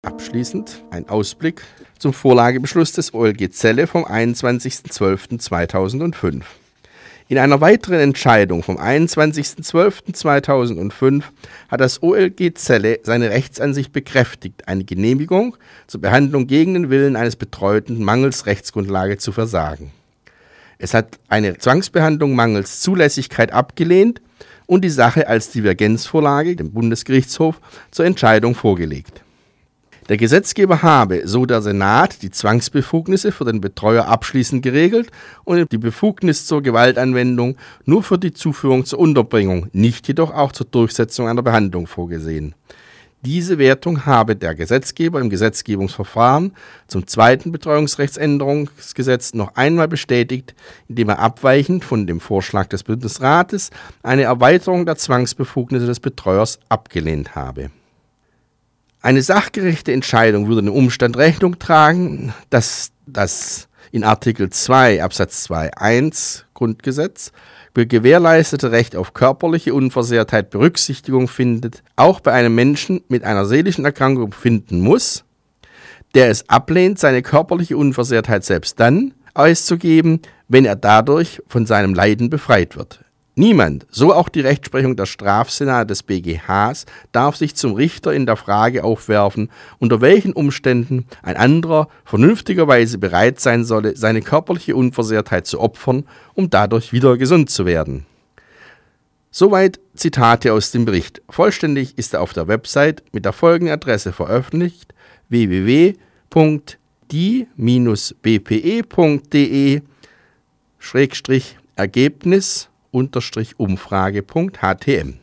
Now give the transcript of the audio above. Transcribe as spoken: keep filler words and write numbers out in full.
Abschließend ein Ausblick zum Vorlagebeschluss des O L G Celle vom einundzwanzigsten zwölften zweitausendfünf. In einer weiteren Entscheidung vom einundzwanzigsten zwölften zweitausendfünf hat das O L G Celle seine Rechtsansicht bekräftigt, eine Genehmigung zur Behandlung gegen den Willen eines Betreuten mangels Rechtsgrundlage zu versagen. Es hat eine Zwangsbehandlung mangels Zulässigkeit abgelehnt und die Sache als Divergenzvorlage dem Bundesgerichtshof zur Entscheidung vorgelegt. Der Gesetzgeber habe, so der Senat, die Zwangsbefugnisse für den Betreuer abschließend geregelt und die Befugnis zur Gewaltanwendung nur für die Zuführung zur Unterbringung, nicht jedoch auch zur Durchsetzung einer Behandlung vorgesehen. Diese Wertung habe der Gesetzgeber im Gesetzgebungsverfahren zum zweiten Betreuungsrechtsänderungsgesetz noch einmal bestätigt, indem er abweichend von dem Vorschlag des Bundesrates eine Erweiterung der Zwangsbefugnisse des Betreuers abgelehnt habe. Eine sachgerechte Entscheidung würde dem Umstand Rechnung tragen, dass das in Artikel zwei Absatz zwei Punkt eins Grundgesetz gewährleistete Recht auf körperliche Unversehrtheit Berücksichtigung findet, auch bei einem Menschen mit einer seelischen Erkrankung finden muss, der es ablehnt, seine körperliche Unversehrtheit selbst dann auszugeben, wenn er dadurch von seinem Leiden befreit wird. Niemand, so auch die Rechtsprechung der Strafsenate des B G Hs, darf sich zum Richter in der Frage aufwerfen, unter welchen Umständen ein anderer vernünftigerweise bereit sein solle, seine körperliche Unversehrtheit zu opfern, um dadurch wieder gesund zu werden. Soweit Zitate aus dem Bericht. Vollständig ist er auf der Website mit der folgenden Adresse veröffentlicht: w w w punkt die Bindestrich b p e punkt d e Schrägstrich Ergebnis Unterstrich Umfrage Punkt h t m